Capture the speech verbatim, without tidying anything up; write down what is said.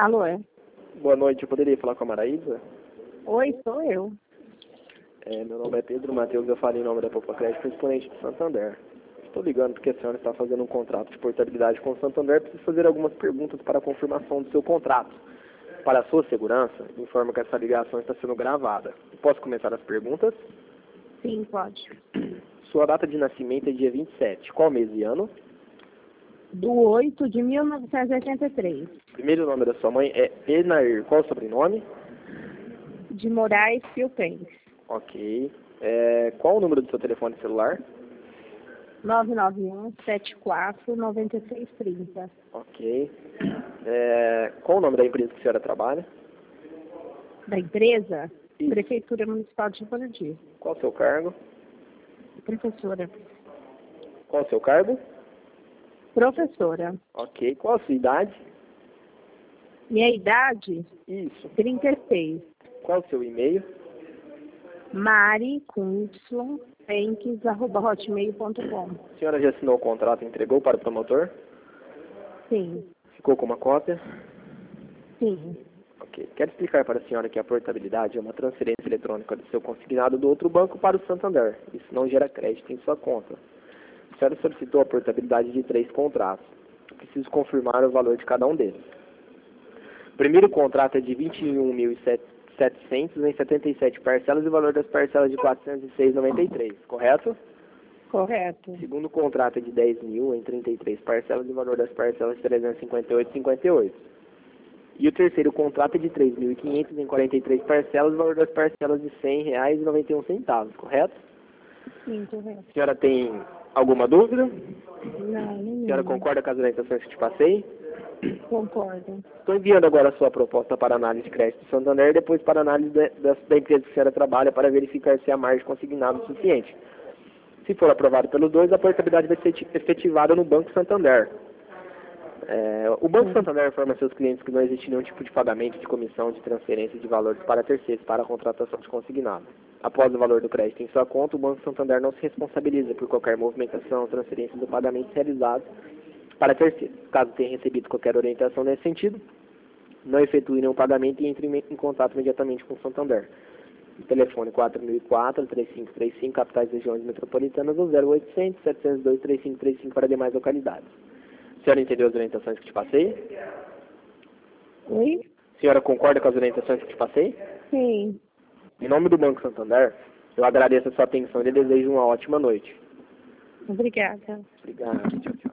Alô, é? Boa noite, eu poderia falar com a Maraísa? Oi, sou eu. É, meu nome é Pedro Matheus, eu falo em nome da Poupa Crédito, exponente de Santander. Estou ligando porque a senhora está fazendo um contrato de portabilidade com o Santander, preciso fazer algumas perguntas para a confirmação do seu contrato. Para a sua segurança, informo que essa ligação está sendo gravada. Posso começar as perguntas? Sim, pode. Sua data de nascimento é dia vinte e sete. Qual mês e ano? Do oito de mil novecentos e oitenta e três. Primeiro nome da sua mãe é Enair. Qual o sobrenome? De Moraes Filpens. Ok. É, qual o número do seu telefone celular? nove nove um, sete quatro, nove seis três zero. Ok. É, qual o nome da empresa que a senhora trabalha? Da empresa? Isso. Prefeitura Municipal de Rio. Qual o seu cargo? Professora. Qual o seu cargo? Professora. Ok. Qual a sua idade? Minha idade? Isso. trinta e seis. Qual o seu e-mail? Mari, com Y, penques, arroba hotmail ponto com. A senhora já assinou o contrato e entregou para o promotor? Sim. Ficou com uma cópia? Sim. Ok. Quero explicar para a senhora que a portabilidade é uma transferência eletrônica do seu consignado do outro banco para o Santander. Isso não gera crédito em sua conta. A senhora solicitou a portabilidade de três contratos. Preciso confirmar o valor de cada um deles. O primeiro contrato é de vinte e um mil e setecentos em setenta e sete parcelas e o valor das parcelas de quatrocentos e seis reais e noventa e três centavos, correto? Correto. O segundo contrato é de dez mil em trinta e três parcelas e o valor das parcelas de trezentos e cinquenta e oito reais e cinquenta e oito centavos. E o terceiro contrato é de três mil e quinhentos em quarenta e três parcelas e o valor das parcelas de cem reais e noventa e um centavos, correto? Sim, correto. A senhora tem alguma dúvida? Não, A nenhuma. senhora concorda com as orientações que te passei? Concordo. Estou enviando agora a sua proposta para análise de crédito do Santander e depois para análise da, da, da empresa que a senhora trabalha para verificar se a margem consignada é suficiente. Se for aprovado pelos dois, a portabilidade vai ser efetivada no Banco Santander. É, o Banco Sim. Santander informa seus clientes que não existe nenhum tipo de pagamento de comissão de transferência de valores para terceiros para a contratação de consignado. Após o valor do crédito em sua conta, o Banco Santander não se responsabiliza por qualquer movimentação ou transferência do pagamento realizado para terceiros. Caso tenha recebido qualquer orientação nesse sentido, não efetue nenhum pagamento e entre em contato imediatamente com o Santander. Telefone quatro mil e quatro, três cinco três cinco, capitais e regiões metropolitanas, ou zero oitocentos, setecentos e dois, três cinco três cinco para demais localidades. A senhora entendeu as orientações que te passei? Oi? A senhora concorda com as orientações que te passei? Sim. Em nome do Banco Santander, eu agradeço a sua atenção e lhe desejo uma ótima noite. Obrigada. Obrigado. Tchau, tchau.